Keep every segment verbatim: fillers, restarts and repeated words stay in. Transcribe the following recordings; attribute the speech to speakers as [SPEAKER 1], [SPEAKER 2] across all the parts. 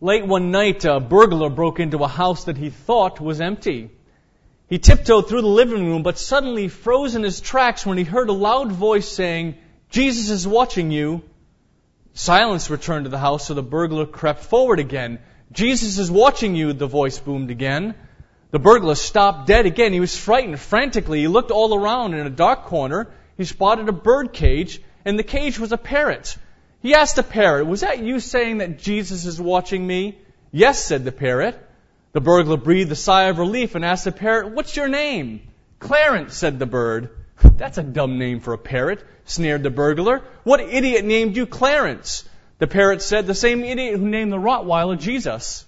[SPEAKER 1] Late one night, a burglar broke into a house that he thought was empty. He tiptoed through the living room, but suddenly froze in his tracks when he heard a loud voice saying, "Jesus is watching you." Silence returned to the house, so the burglar crept forward again. "Jesus is watching you," the voice boomed again. The burglar stopped dead again. He was frightened. Frantically, he looked all around. In a dark corner, he spotted a bird cage, and the cage was a parrot. He asked the parrot, "Was that you saying that Jesus is watching me?" "Yes," said the parrot. The burglar breathed a sigh of relief and asked the parrot, "What's your name?" "Clarence," said the bird. "That's a dumb name for a parrot," sneered the burglar. "What idiot named you Clarence?" The parrot said, "The same idiot who named the Rottweiler Jesus."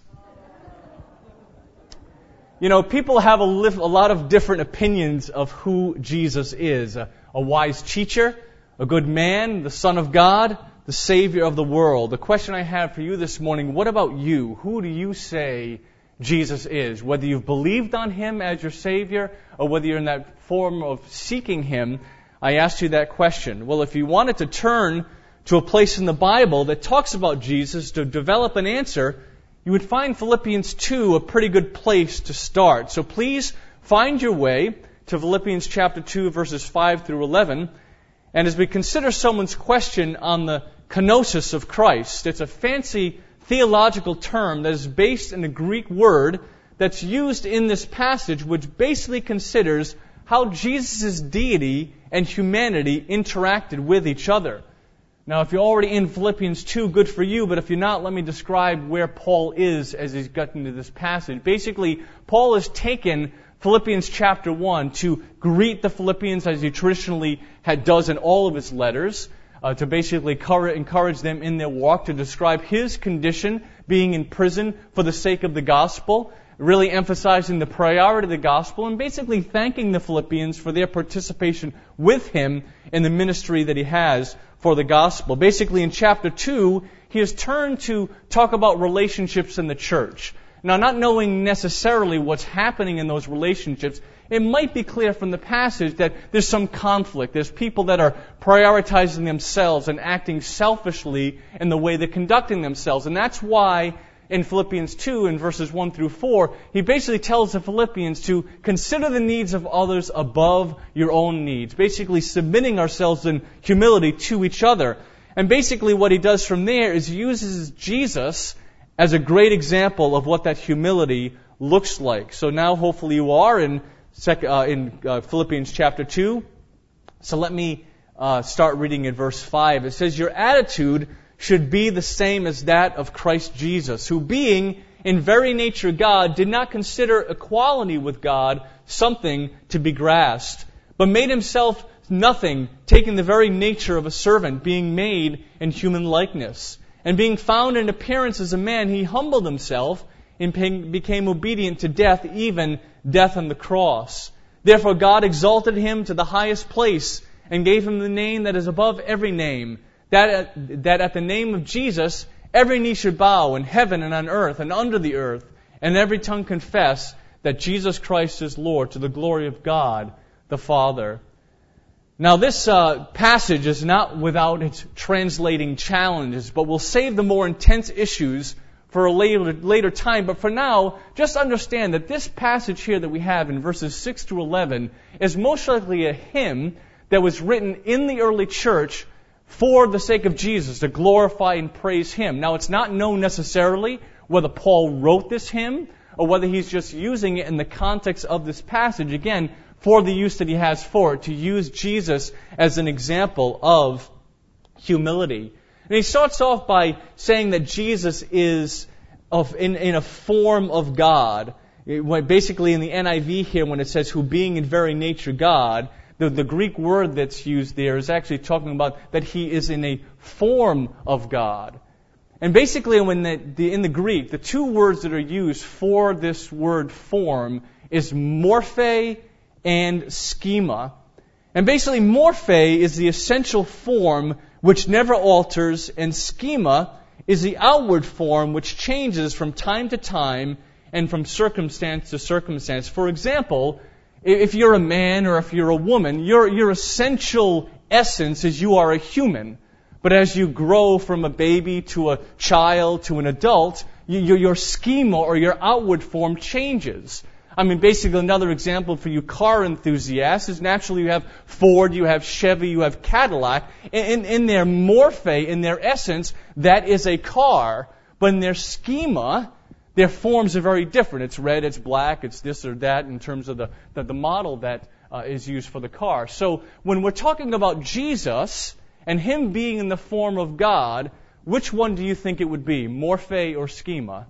[SPEAKER 1] You know, people have a, li- a lot of different opinions of who Jesus is. A, a wise teacher, a good man, the Son of God, the Savior of the world. The question I have for you this morning, what about you? Who do you say Jesus is? Whether you've believed on Him as your Savior or whether you're in that form of seeking Him, I asked you that question. Well, if you wanted to turn to a place in the Bible that talks about Jesus to develop an answer, you would find Philippians two a pretty good place to start. So please find your way to Philippians chapter two, verses five through eleven. And as we consider someone's question on the kenosis of Christ, it's a fancy theological term that is based in a Greek word that's used in this passage, which basically considers how Jesus' deity and humanity interacted with each other. Now, if you're already in Philippians two, good for you, but if you're not, let me describe where Paul is as he's gotten into this passage. Basically, Paul has taken Philippians chapter one to greet the Philippians as he traditionally had does in all of his letters, uh, to basically encourage them in their walk, to describe his condition, being in prison for the sake of the gospel, really emphasizing the priority of the gospel, and basically thanking the Philippians for their participation with him in the ministry that he has for the gospel. Basically, in chapter two, he has turned to talk about relationships in the church. Now, not knowing necessarily what's happening in those relationships, it might be clear from the passage that there's some conflict. There's people that are prioritizing themselves and acting selfishly in the way they're conducting themselves. And that's why in Philippians two, in verses one through four, he basically tells the Philippians to consider the needs of others above your own needs. Basically submitting ourselves in humility to each other. And basically what he does from there is he uses Jesus as a great example of what that humility looks like. So now hopefully you are in, sec- uh, in uh, Philippians chapter two. So let me uh, start reading at verse five. It says, "Your attitude should be the same as that of Christ Jesus, who being in very nature God, did not consider equality with God something to be grasped, but made himself nothing, taking the very nature of a servant, being made in human likeness. And being found in appearance as a man, he humbled himself and became obedient to death, even death on the cross. Therefore God exalted him to the highest place and gave him the name that is above every name, That at, that at the name of Jesus, every knee should bow in heaven and on earth and under the earth, and every tongue confess that Jesus Christ is Lord, to the glory of God the Father." Now this uh, passage is not without its translating challenges, but we'll save the more intense issues for a later, later time. But for now, just understand that this passage here that we have in verses six through eleven is most likely a hymn that was written in the early church for the sake of Jesus, to glorify and praise Him. Now, it's not known necessarily whether Paul wrote this hymn or whether he's just using it in the context of this passage, again, for the use that he has for it, to use Jesus as an example of humility. And he starts off by saying that Jesus is of, in, in a form of God. It, basically, in the N I V here, when it says, "who being in very nature God," The, the Greek word that's used there is actually talking about that he is in a form of God. And basically, when the, the, in the Greek, the two words that are used for this word form is morphe and schema. And basically, morphe is the essential form which never alters, and schema is the outward form which changes from time to time and from circumstance to circumstance. For example, if you're a man or if you're a woman, your, your essential essence is you are a human. But as you grow from a baby to a child to an adult, your, your schema or your outward form changes. I mean, basically, another example for you car enthusiasts is naturally you have Ford, you have Chevy, you have Cadillac. In, in their morphe, in their essence, that is a car. But in their schema, their forms are very different. It's red, it's black, it's this or that in terms of the, the, the model that uh, is used for the car. So when we're talking about Jesus and Him being in the form of God, which one do you think it would be, morphe or schema?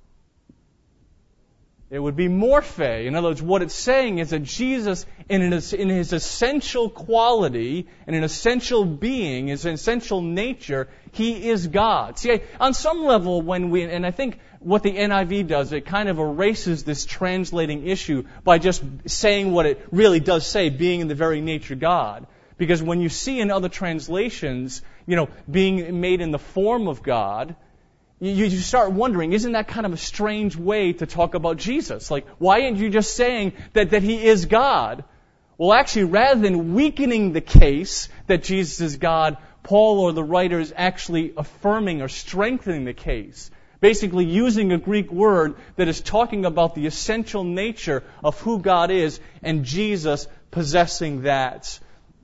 [SPEAKER 1] It would be morphe. In other words, what it's saying is that Jesus, in his, in his essential quality, and an essential being, his essential nature, He is God. See, on some level, when we, and I think what the N I V does, it kind of erases this translating issue by just saying what it really does say, being in the very nature God. Because when you see in other translations, you know, being made in the form of God, You, you start wondering, isn't that kind of a strange way to talk about Jesus? Like, why aren't you just saying that, that He is God? Well, actually, rather than weakening the case that Jesus is God, Paul or the writer is actually affirming or strengthening the case. Basically using a Greek word that is talking about the essential nature of who God is and Jesus possessing that.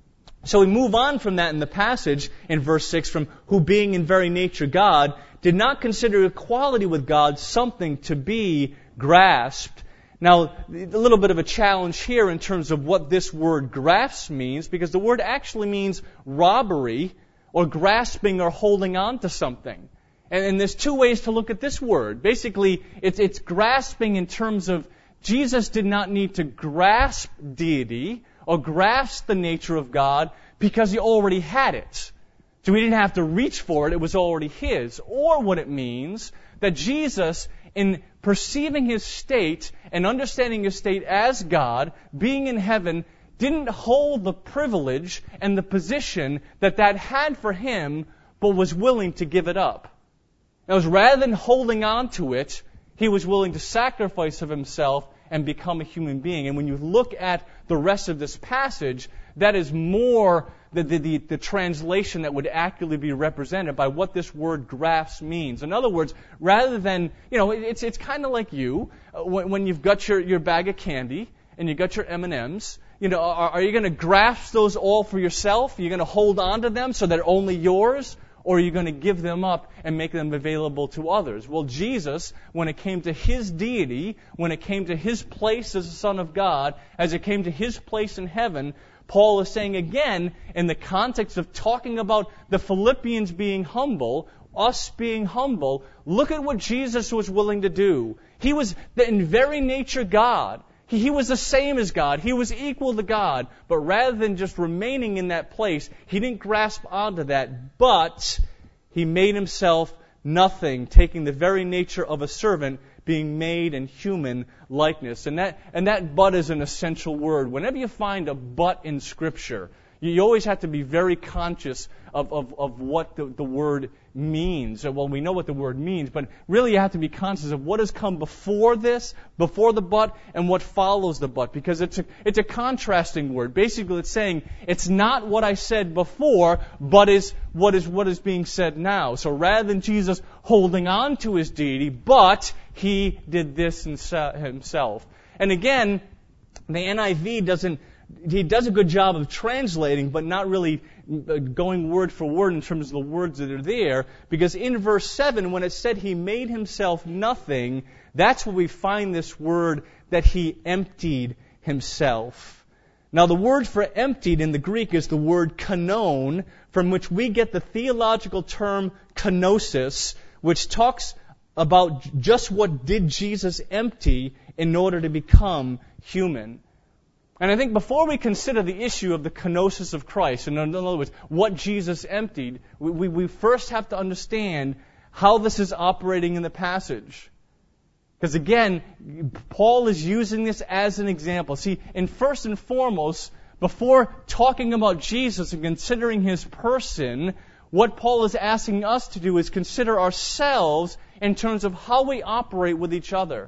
[SPEAKER 1] So we move on from that in the passage in verse six, from who being in very nature God, did not consider equality with God something to be grasped. Now, a little bit of a challenge here in terms of what this word grasp means, because the word actually means robbery or grasping or holding on to something. And, and there's two ways to look at this word. Basically, it's, it's grasping in terms of Jesus did not need to grasp deity or grasp the nature of God because He already had it. So He didn't have to reach for it, it was already His. Or what it means, that Jesus, in perceiving His state and understanding His state as God, being in heaven, didn't hold the privilege and the position that that had for Him, but was willing to give it up. That was, rather than holding on to it, He was willing to sacrifice of Himself and become a human being. And when you look at the rest of this passage, that is more the, the, the, the translation that would accurately be represented by what this word grasp means. In other words, rather than, you know, it's it's kind of like you, uh, when, when you've got your, your bag of candy and you've got your M and M's, you know, are, are you going to grasp those all for yourself? Are you going to hold on to them so they're only yours? Or are you going to give them up and make them available to others? Well, Jesus, when it came to His deity, when it came to His place as the Son of God, as it came to His place in heaven, Paul is saying again, in the context of talking about the Philippians being humble, us being humble, look at what Jesus was willing to do. He was in very nature God. He, he was the same as God. He was equal to God. But rather than just remaining in that place, He didn't grasp onto that, but He made Himself nothing, taking the very nature of a servant, being made in human likeness. And that and that but is an essential word. Whenever you find a but in Scripture, you, you always have to be very conscious of, of, of what the, the word means. Well, we know what the word means, but really you have to be conscious of what has come before this, before the but, and what follows the but, because it's a, it's a contrasting word. Basically, it's saying it's not what I said before, but is what is what is being said now. So rather than Jesus holding on to His deity, but He did this Himself. And again, the N I V doesn't He does a good job of translating, but not really going word for word in terms of the words that are there. Because in verse seven, when it said He made Himself nothing, that's where we find this word that He emptied Himself. Now, the word for emptied in the Greek is the word kanon, from which we get the theological term kenosis, which talks about just what did Jesus empty in order to become human. And I think before we consider the issue of the kenosis of Christ, in other words, what Jesus emptied, we, we, we first have to understand how this is operating in the passage. Because again, Paul is using this as an example. See, and first and foremost, before talking about Jesus and considering His person, what Paul is asking us to do is consider ourselves in terms of how we operate with each other.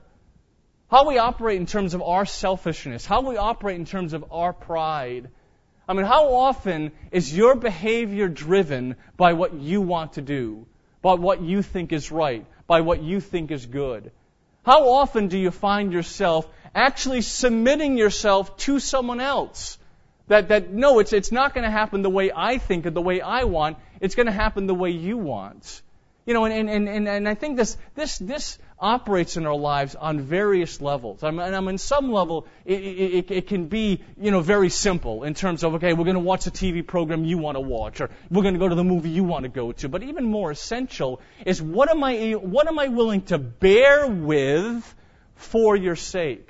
[SPEAKER 1] How we operate in terms of our selfishness. How we operate in terms of our pride. I mean, how often is your behavior driven by what you want to do? by what you think is right, by what you think is good? How often do you find yourself actually submitting yourself to someone else? That, that no, it's, it's not going to happen the way I think or the way I want. It's going to happen the way you want. You know, and, and, and, and I think this, this, this operates in our lives on various levels. I mean, and I mean, some level, it, it, it can be, you know, very simple in terms of, okay, we're going to watch a T V program you want to watch, or we're going to go to the movie you want to go to. But even more essential is, what am I, what am I willing to bear with for your sake?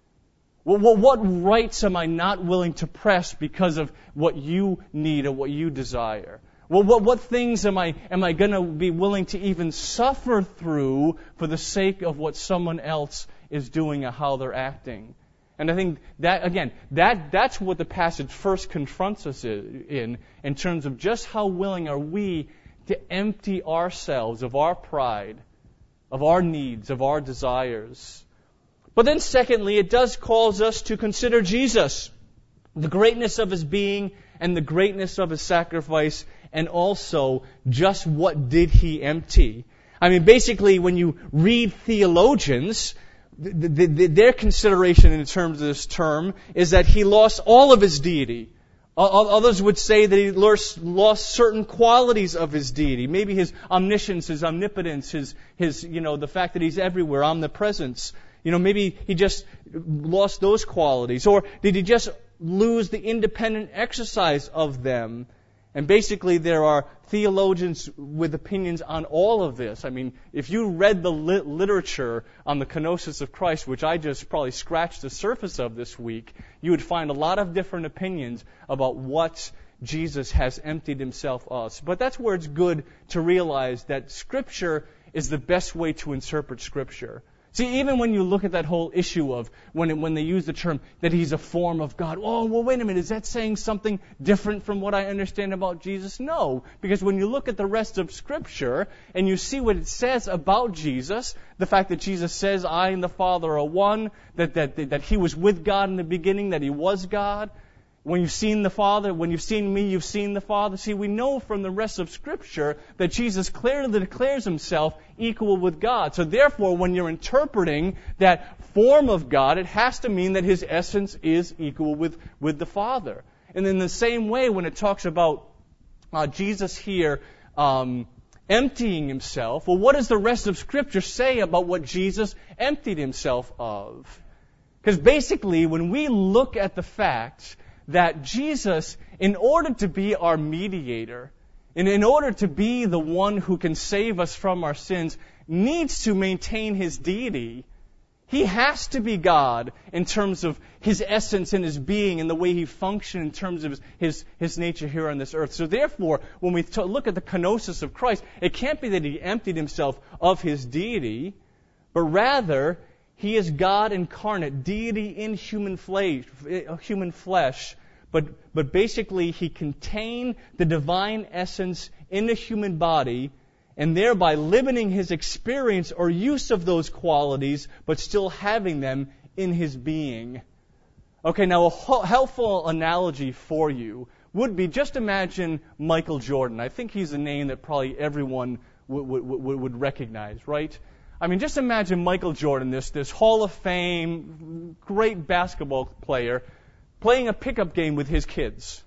[SPEAKER 1] Well, what rights am I not willing to press because of what you need or what you desire? Well, what, what things am I am I going to be willing to even suffer through for the sake of what someone else is doing or how they're acting? And I think that, again, that that's what the passage first confronts us in, in terms of just how willing are we to empty ourselves of our pride, of our needs, of our desires. But then secondly, it does cause us to consider Jesus, the greatness of His being and the greatness of His sacrifice, and also just what did He empty. I mean, basically, when you read theologians, the, the, the, their consideration in terms of this term is that He lost all of His deity. Others would say that He lost certain qualities of His deity. Maybe His omniscience, His omnipotence, His, his, you know, the fact that He's everywhere, omnipresence. You know, maybe He just lost those qualities. Or did He just lose the independent exercise of them? And basically, there are theologians with opinions on all of this. I mean, if you read the lit- literature on the kenosis of Christ, which I just probably scratched the surface of this week, you would find a lot of different opinions about what Jesus has emptied Himself of. But that's where it's good to realize that Scripture is the best way to interpret Scripture. See, even when you look at that whole issue of when it, when they use the term that He's a form of God, oh, well, wait a minute, is that saying something different from what I understand about Jesus? No, because when you look at the rest of Scripture and you see what it says about Jesus, the fact that Jesus says, I and the Father are one, that, that, that He was with God in the beginning, that He was God. When you've seen the Father, when you've seen me, you've seen the Father. See, we know from the rest of Scripture that Jesus clearly declares Himself equal with God. So therefore, when you're interpreting that form of God, it has to mean that His essence is equal with, with the Father. And in the same way, when it talks about uh, Jesus here um, emptying Himself, well, what does the rest of Scripture say about what Jesus emptied Himself of? Because basically, when we look at the fact that Jesus, in order to be our mediator, and in order to be the one who can save us from our sins, needs to maintain His deity. He has to be God in terms of His essence and His being and the way He functions in terms of His, his, his nature here on this earth. So therefore, when we t- look at the kenosis of Christ, it can't be that He emptied Himself of His deity, but rather He is God incarnate, deity in human flesh, human flesh. But, but basically, He contained the divine essence in the human body, and thereby limiting His experience or use of those qualities, but still having them in His being. Okay, now a helpful analogy for you would be, just imagine Michael Jordan. I think he's a name that probably everyone would, would, would recognize, right? I mean, just imagine Michael Jordan, this, this Hall of Fame, great basketball player, playing a pickup game with his kids.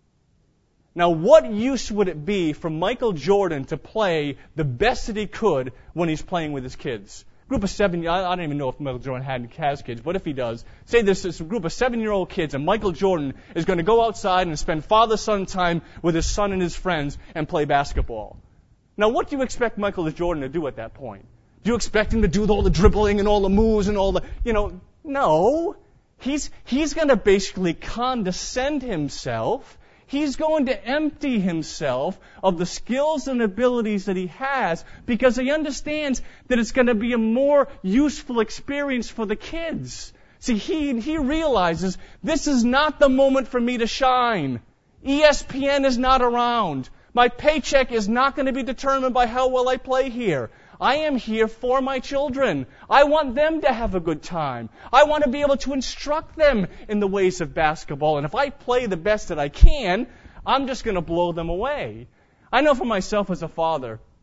[SPEAKER 1] Now, what use would it be for Michael Jordan to play the best that he could when he's playing with his kids? Group of seven, I don't even know if Michael Jordan had, has kids, but if he does, say there's this group of seven-year-old kids, and Michael Jordan is going to go outside and spend father-son time with his son and his friends and play basketball. Now, what do you expect Michael Jordan to do at that point? Do you expect him to do all the dribbling and all the moves and all the, you know, no. He's, he's going to basically condescend himself. He's going to empty himself of the skills and abilities that he has because he understands that it's going to be a more useful experience for the kids. See, he, he realizes this is not the moment for me to shine. E S P N is not around. My paycheck is not going to be determined by how well I play here. I am here for my children. I want them to have a good time. I want to be able to instruct them in the ways of basketball. And if I play the best that I can, I'm just going to blow them away. I know for myself as a father,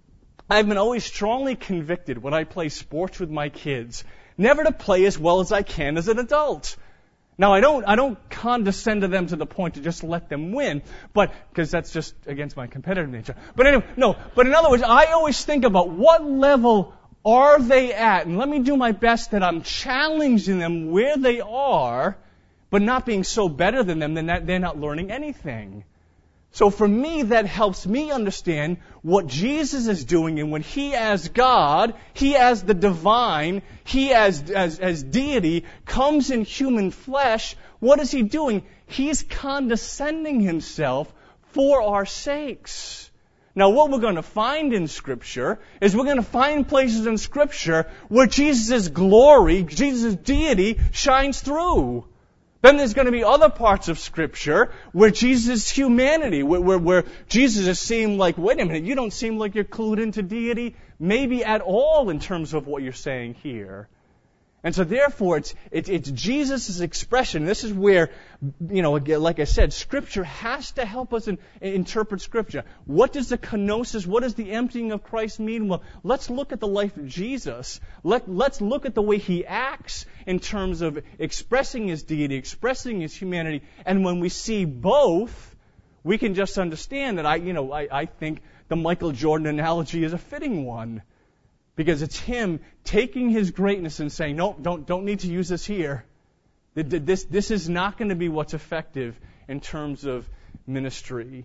[SPEAKER 1] I've been always strongly convicted when I play sports with my kids, never to play as well as I can as an adult. Now, I don't, I don't condescend to them to the point to just let them win, but, because that's just against my competitive nature. But anyway, no, but in other words, I always think about what level are they at, and let me do my best that I'm challenging them where they are, but not being so better than them that they're not learning anything. So for me, that helps me understand what Jesus is doing, and when He as God, He as the divine, He as, as, as deity comes in human flesh, what is He doing? He's condescending Himself for our sakes. Now what we're going to find in Scripture is we're going to find places in Scripture where Jesus' glory, Jesus' deity shines through. Then there's going to be other parts of Scripture where Jesus' humanity, where, where, where Jesus is seen like, wait a minute, you don't seem like you're clued into deity, maybe at all in terms of what you're saying here. And so therefore, it's, it's, it's Jesus' expression. This is where, you know, like I said, Scripture has to help us in, interpret Scripture. What does the kenosis, what does the emptying of Christ mean? Well, let's look at the life of Jesus. Let, let's look at the way He acts in terms of expressing His deity, expressing His humanity. And when we see both, we can just understand that I, you know, I, I think the Michael Jordan analogy is a fitting one. Because it's Him taking His greatness and saying, no, don't, don't need to use this here. This, this is not going to be what's effective in terms of ministry.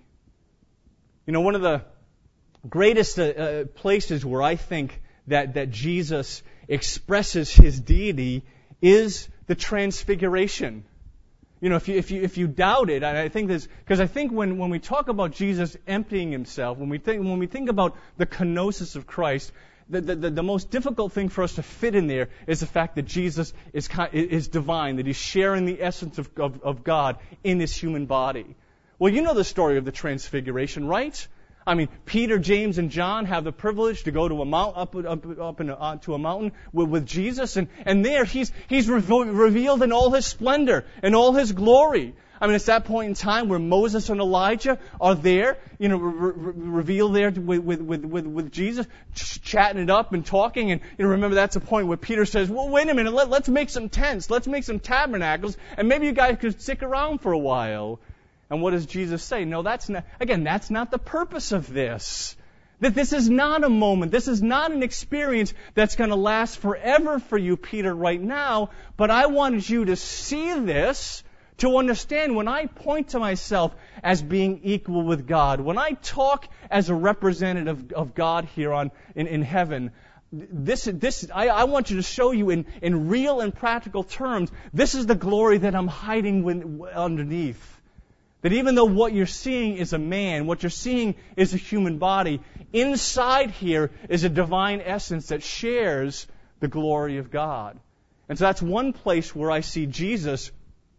[SPEAKER 1] You know, one of the greatest uh, uh, places where I think that, that Jesus expresses His deity is the Transfiguration. You know, if you, if you, if you doubt it, and I think this, because I think when, when we talk about Jesus emptying Himself, when we think, when we think about the kenosis of Christ, The, the, the most difficult thing for us to fit in there is the fact that Jesus is, is divine, that He's sharing the essence of, of, of God in His human body. Well, you know the story of the Transfiguration, right? I mean, Peter, James, and John have the privilege to go to a mount, up, up, up in a, uh, to a mountain with, with Jesus, and, and there He's, he's revo- revealed in all His splendor and all His glory. I mean, it's that point in time where Moses and Elijah are there, you know, re- re- revealed there with, with, with, with, with Jesus, ch- chatting it up and talking. And, you know, remember that's the point where Peter says, well, wait a minute, let, let's make some tents, let's make some tabernacles, and maybe you guys could stick around for a while. And what does Jesus say? No, that's not, again, that's not the purpose of this. That this is not a moment, this is not an experience that's going to last forever for you, Peter, right now, but I wanted you to see this, to understand when I point to myself as being equal with God, when I talk as a representative of God here on in, in heaven, this this I, I want you to show you in, in real and practical terms, this is the glory that I'm hiding with, underneath. That even though what you're seeing is a man, what you're seeing is a human body, inside here is a divine essence that shares the glory of God. And so that's one place where I see Jesus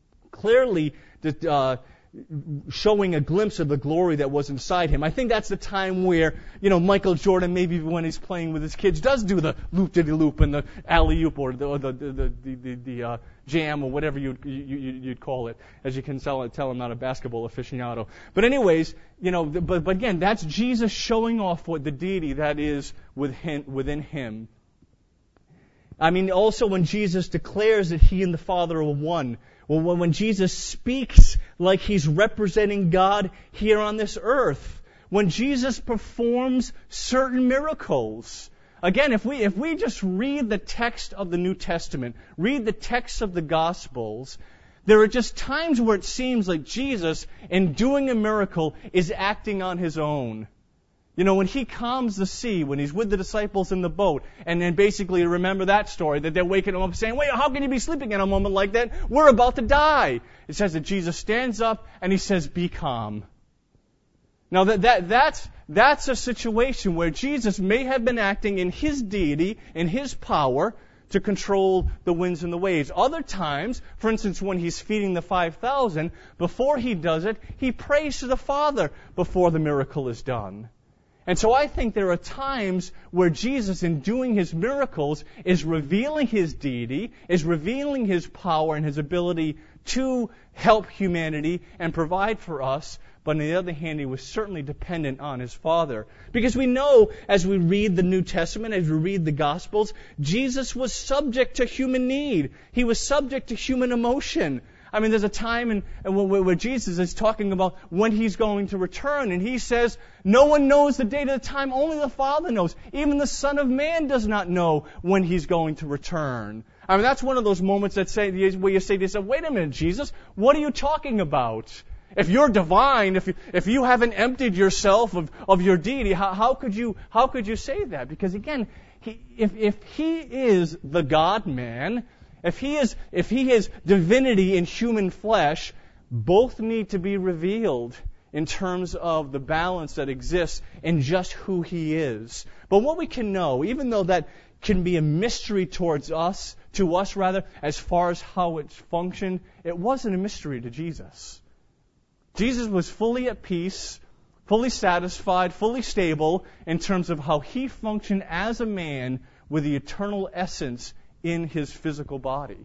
[SPEAKER 1] clearly uh, showing a glimpse of the glory that was inside Him. I think that's the time where, you know, Michael Jordan, maybe when he's playing with his kids, does do the loop-de-de-loop and the alley-oop or the or the the the, the, the uh, jam or whatever you'd, you, you'd call it. As you can tell, tell I'm not a basketball aficionado. But anyways, you know, but, but again, that's Jesus showing off what the deity that is within, within Him. I mean, also when Jesus declares that He and the Father are one, well, when Jesus speaks like He's representing God here on this earth, when Jesus performs certain miracles. Again, if we if we just read the text of the New Testament, read the text of the Gospels, there are just times where it seems like Jesus, in doing a miracle, is acting on His own. You know, when He calms the sea, when He's with the disciples in the boat, and then basically remember that story, that they're waking Him up saying, wait, how can you be sleeping in a moment like that? We're about to die. It says that Jesus stands up and He says, be calm. Now that, that that's that's a situation where Jesus may have been acting in His deity, in His power, to control the winds and the waves. Other times, for instance, when He's feeding the five thousand, before He does it, He prays to the Father before the miracle is done. And so I think there are times where Jesus, in doing His miracles, is revealing His deity, is revealing His power and His ability to help humanity and provide for us. but on the other hand, he was certainly dependent on his Father. Because we know, as we read the New Testament, as we read the Gospels, Jesus was subject to human need. He was subject to human emotion. I mean, there's a time in, where, where Jesus is talking about when He's going to return, and He says, no one knows the date or the time, only the Father knows. Even the Son of Man does not know when He's going to return. I mean, that's one of those moments that say, where you say to yourself, wait a minute, Jesus, what are you talking about? If you're divine, if you, if you haven't emptied yourself of, of your deity, how, how could you how could you say that? Because again, he, if if He is the God-man, if he is if he is divinity in human flesh, both need to be revealed in terms of the balance that exists in just who He is. But what we can know, even though that can be a mystery towards us, to us rather, as far as how it's functioned, it wasn't a mystery to Jesus. Jesus was fully at peace, fully satisfied, fully stable in terms of how He functioned as a man with the eternal essence in His physical body.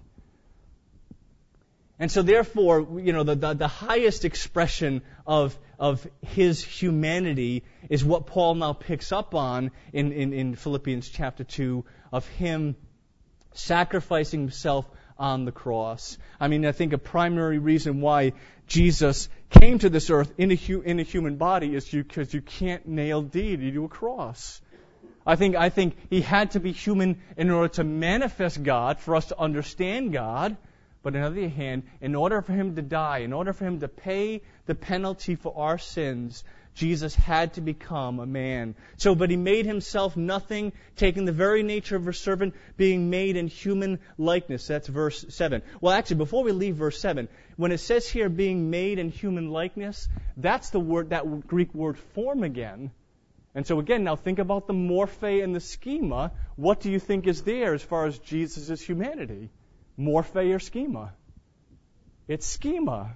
[SPEAKER 1] And so therefore, you know, the, the, the highest expression of, of His humanity is what Paul now picks up on in, in, in Philippians chapter two, of Him sacrificing Himself on the cross. I mean, I think a primary reason why Jesus came to this earth in a, hu- in a human body is because you, you can't nail deity to a cross. I think I think He had to be human in order to manifest God, for us to understand God. But on the other hand, in order for Him to die, in order for Him to pay the penalty for our sins, Jesus had to become a man. So, but He made Himself nothing, taking the very nature of a servant, being made in human likeness. That's verse seven. Well, actually, before we leave verse seven, when it says here being made in human likeness, that's the word, that Greek word form again. And so again, now think about the morphe and the schema. What do you think is there as far as Jesus' humanity? Morphe or schema? It's schema.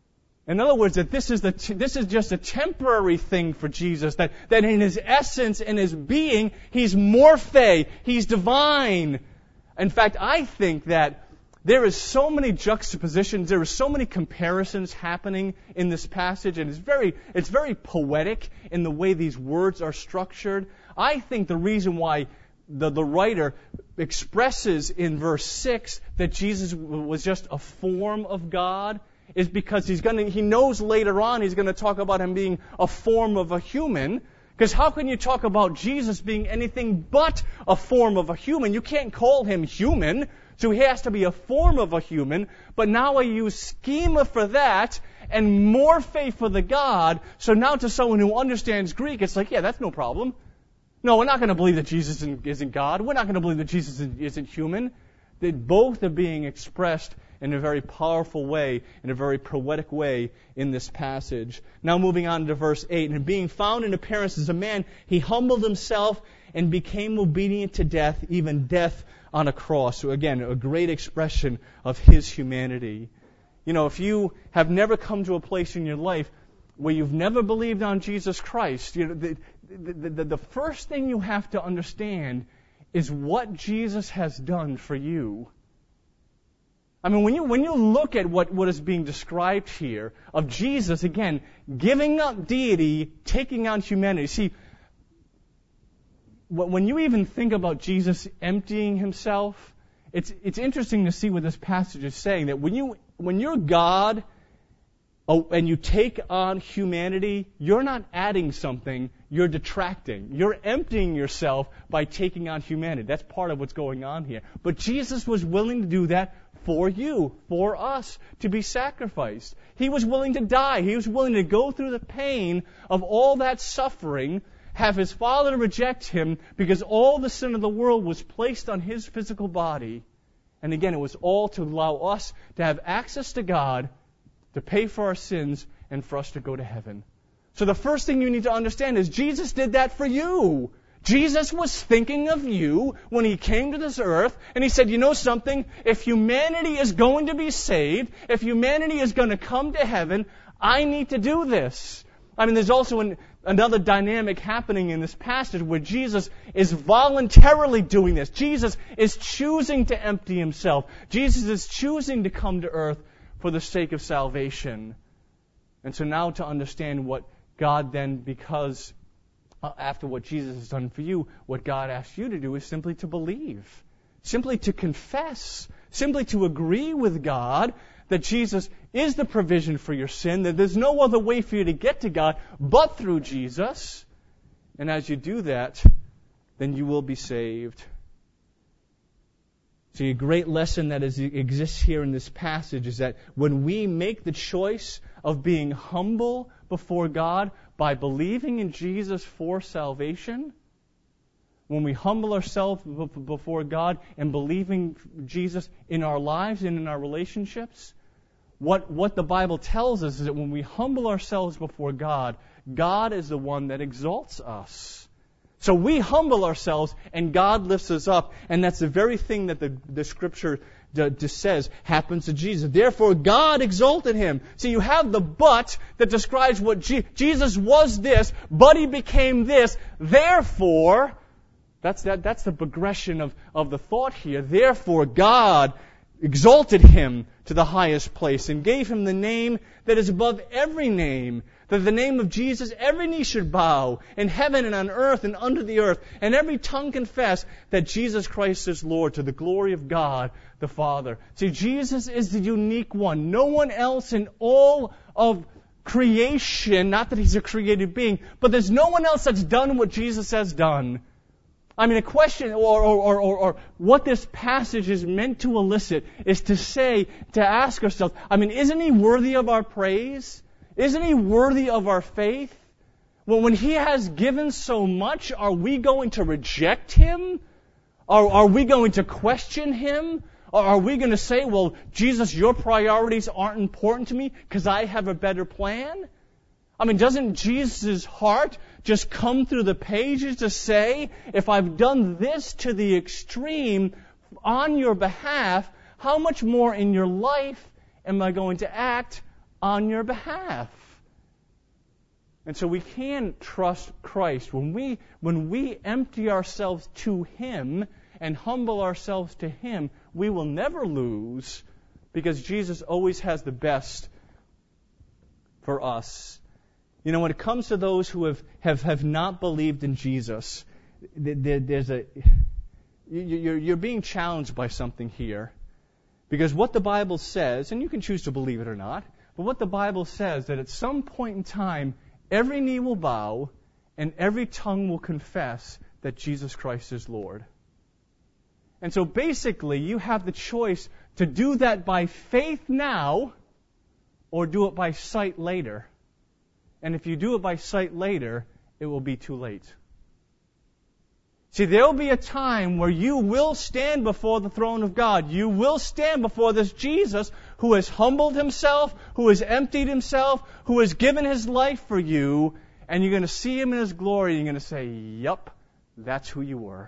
[SPEAKER 1] In other words, that this is the this is just a temporary thing for Jesus. That that in His essence, in His being, He's morphe. He's divine. In fact, I think that there is so many juxtapositions, there are so many comparisons happening in this passage, and it's very it's very poetic in the way these words are structured. I think the reason why the, the writer expresses in verse six that Jesus was just a form of God is because he's going to he knows later on He's going to talk about Him being a form of a human. Because how can you talk about Jesus being anything but a form of a human? You can't call Him human. So He has to be a form of a human, but now I use schema for that and morphe for the God. So now to someone who understands Greek, it's like, yeah, that's no problem. No, we're not going to believe that Jesus isn't God. We're not going to believe that Jesus isn't human. They both are being expressed in a very powerful way, in a very poetic way in this passage. Now moving on to verse eight, and being found in appearance as a man, He humbled Himself and became obedient to death, even death on a cross. So again, a great expression of His humanity. You know, if you have never come to a place in your life where you've never believed on Jesus Christ, you know, the, the, the, the first thing you have to understand is what Jesus has done for you. I mean, when you when you look at what, what is being described here of Jesus, again, giving up deity, taking on humanity. See, when you even think about Jesus emptying Himself, it's it's interesting to see what this passage is saying. That when you when you're God, oh, and you take on humanity, you're not adding something, you're detracting. You're emptying yourself by taking on humanity. That's part of what's going on here. But Jesus was willing to do that for you, for us, to be sacrificed. He was willing to die. He was willing to go through the pain of all that suffering, have His Father reject Him because all the sin of the world was placed on His physical body. And again, it was all to allow us to have access to God, to pay for our sins, and for us to go to heaven. So the first thing you need to understand is Jesus did that for you. Jesus was thinking of you when He came to this earth, and He said, you know something? If humanity is going to be saved, if humanity is going to come to heaven, I need to do this. I mean, there's also an, another dynamic happening in this passage where Jesus is voluntarily doing this. Jesus is choosing to empty Himself. Jesus is choosing to come to earth for the sake of salvation. And so now to understand what God then, because uh, after what Jesus has done for you, what God asks you to do is simply to believe, simply to confess, simply to agree with God that Jesus is the provision for your sin, that there's no other way for you to get to God but through Jesus. And as you do that, then you will be saved. See, a great lesson that is, exists here in this passage is that when we make the choice of being humble before God by believing in Jesus for salvation, when we humble ourselves before God and believing Jesus in our lives and in our relationships, what, what the Bible tells us is that when we humble ourselves before God, God is the one that exalts us. So we humble ourselves and God lifts us up, and that's the very thing that the, the Scripture d- d- says happens to Jesus. Therefore God exalted Him. See, you have the but that describes what Je- Jesus was this, but He became this. Therefore, that's that, that's the progression of, of the thought here. Therefore God exalted Him to the highest place and gave Him the name that is above every name, that the name of Jesus every knee should bow, in heaven and on earth and under the earth, and every tongue confess that Jesus Christ is Lord, to the glory of God the Father. See, Jesus is the unique one. No one else in all of creation, not that He's a created being, but there's no one else that's done what Jesus has done. I mean, a question, or, or, or, or what this passage is meant to elicit is to say, to ask ourselves, I mean, isn't He worthy of our praise? Isn't He worthy of our faith? Well, when He has given so much, are we going to reject Him? Are, are we going to question Him? Or are we going to say, well, Jesus, your priorities aren't important to me because I have a better plan? I mean, doesn't Jesus' heart just come through the pages to say, if I've done this to the extreme on your behalf, how much more in your life am I going to act on your behalf? And so we can trust Christ. When we, when we empty ourselves to Him and humble ourselves to Him, we will never lose, because Jesus always has the best for us. You know, when it comes to those who have, have, have not believed in Jesus, there, there's a you're, you're being challenged by something here. Because what the Bible says, and you can choose to believe it or not, but what the Bible says, that at some point in time, every knee will bow and every tongue will confess that Jesus Christ is Lord. And so basically, you have the choice to do that by faith now or do it by sight later. And if you do it by sight later, it will be too late. See, there will be a time where you will stand before the throne of God. You will stand before this Jesus who has humbled Himself, who has emptied Himself, who has given His life for you, and you're going to see Him in His glory, and you're going to say, yup, that's who you were.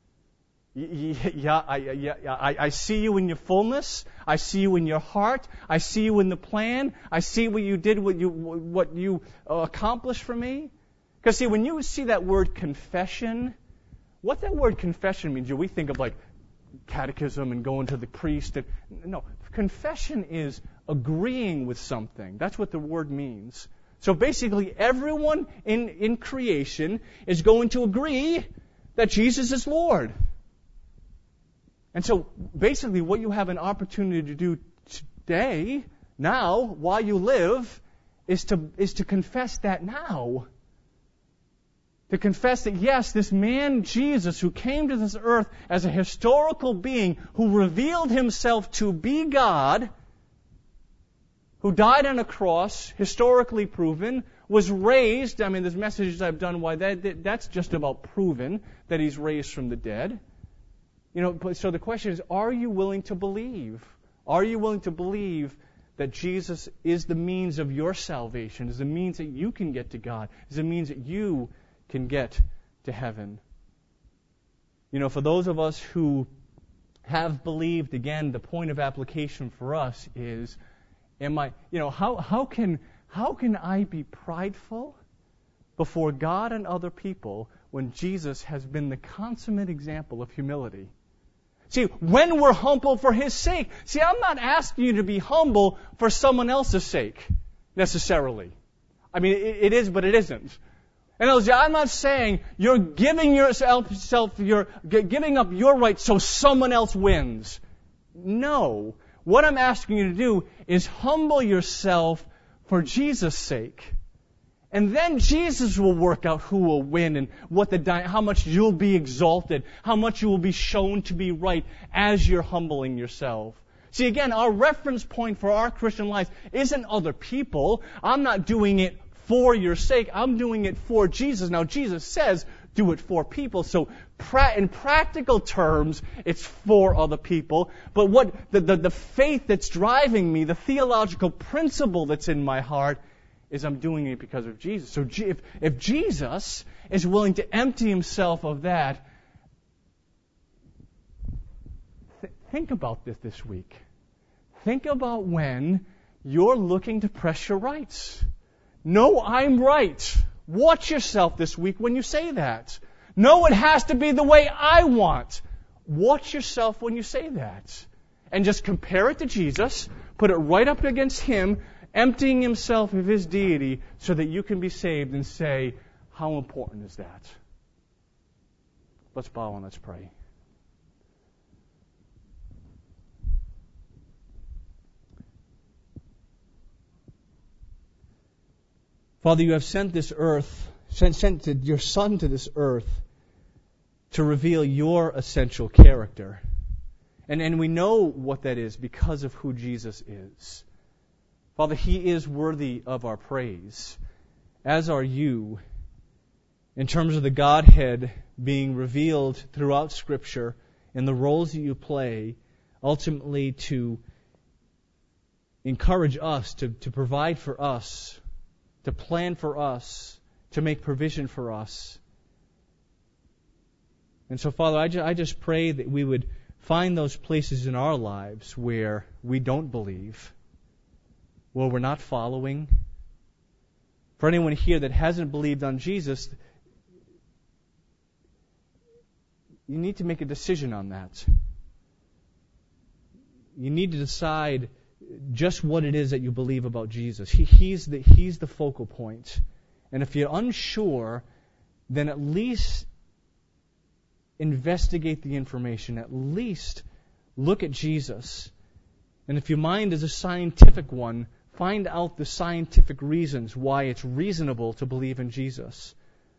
[SPEAKER 1] Yeah, I, yeah, I, I see you in your fullness. I see you in your heart. I see you in the plan. I see what you did, what you what you accomplished for me. Because see, when you see that word confession, what that word confession means, we think of like catechism and going to the priest. And, no, confession is agreeing with something. That's what the word means. So basically, everyone in, in creation is going to agree that Jesus is Lord. And so basically what you have an opportunity to do today, now, while you live, is to is to confess that now. To confess that, yes, this man Jesus, who came to this earth as a historical being, who revealed Himself to be God, who died on a cross, historically proven, was raised. I mean, there's messages I've done why that that's just about proven that He's raised from the dead. You know, but so the question is, are you willing to believe? Are you willing to believe that Jesus is the means of your salvation, is the means that you can get to God, is the means that you can get to heaven? You know, for those of us who have believed, again, the point of application for us is, am I, you know, how how can how can I be prideful before God and other people when Jesus has been the consummate example of humility? See, when we're humble for His sake. See, I'm not asking you to be humble for someone else's sake. necessarily. I mean, it, it is, but it isn't. In other words, I'm not saying you're giving yourself, self, you're giving up your rights so someone else wins. No. What I'm asking you to do is humble yourself for Jesus' sake. And then Jesus will work out who will win and what the di- how much you'll be exalted, how much you will be shown to be right as you're humbling yourself. See, again, our reference point for our Christian life isn't other people. I'm not doing it for your sake. I'm doing it for Jesus. Now, Jesus says, do it for people. So, pra- in practical terms, it's for other people. But what the, the, the faith that's driving me, the theological principle that's in my heart, is I'm doing it because of Jesus. So, if, if Jesus is willing to empty himself of that, th- think about this this week. Think about when you're looking to press your rights. No, I'm right. Watch yourself this week when you say that. No, it has to be the way I want. Watch yourself when you say that. And just compare it to Jesus, put it right up against him, emptying himself of his deity so that you can be saved, and say, how important is that? Let's bow and let's pray. Father, you have sent this earth, sent, sent your Son to this earth to reveal your essential character. And, and we know what that is because of who Jesus is. Father, he is worthy of our praise, as are you, in terms of the Godhead being revealed throughout Scripture and the roles that you play, ultimately to encourage us, to, to provide for us, to plan for us, to make provision for us. And so, Father, I, ju- I just pray that we would find those places in our lives where we don't believe, where we're not following. For anyone here that hasn't believed on Jesus, you need to make a decision on that. You need to decide just what it is that you believe about Jesus. He, he's the, he's the focal point. And if you're unsure, then at least investigate the information. At least look at Jesus. And if your mind is a scientific one, find out the scientific reasons why it's reasonable to believe in Jesus.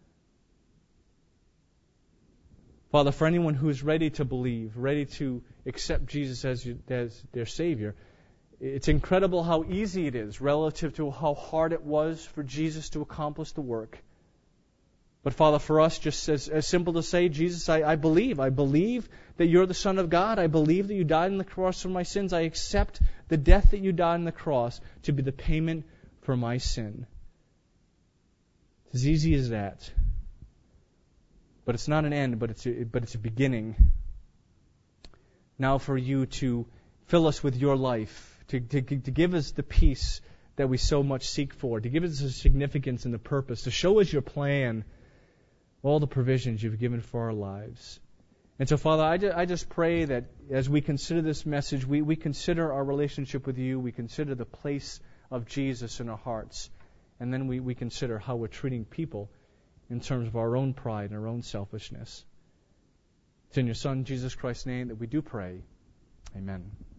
[SPEAKER 1] Father, for anyone who is ready to believe, ready to accept Jesus as, as their Savior, it's incredible how easy it is relative to how hard it was for Jesus to accomplish the work. But Father, for us, just as, as simple to say, Jesus, I, I believe. I believe that you're the Son of God. I believe that you died on the cross for my sins. I accept the death that you died on the cross to be the payment for my sin. It's as easy as that. But it's not an end, but it's a, but it's a beginning. Now for you to fill us with your life, to, to, to give us the peace that we so much seek for, to give us the significance and the purpose, to show us your plan, all the provisions you've given for our lives. And so, Father, I just, I just pray that as we consider this message, we, we consider our relationship with you, we consider the place of Jesus in our hearts, and then we, we consider how we're treating people in terms of our own pride and our own selfishness. It's in your Son, Jesus Christ's name, that we do pray. Amen.